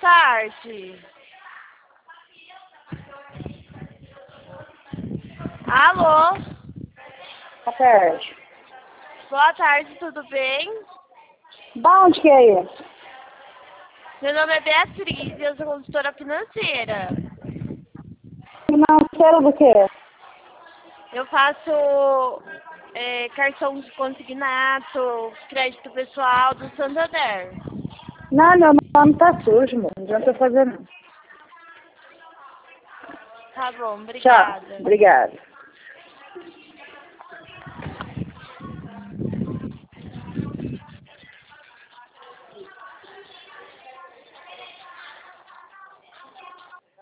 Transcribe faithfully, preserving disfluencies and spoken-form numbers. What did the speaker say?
tarde. Alô? Boa tarde. Boa tarde, tudo bem? Da onde que é isso? Meu nome é Beatriz e eu sou consultora financeira. Financeira do quê? Eu faço é, cartão de consignato, crédito pessoal do Santander. Não, meu nome tá sujo, mano. Não adianta fazer não. Tá bom, Tchau. obrigada. Obrigada.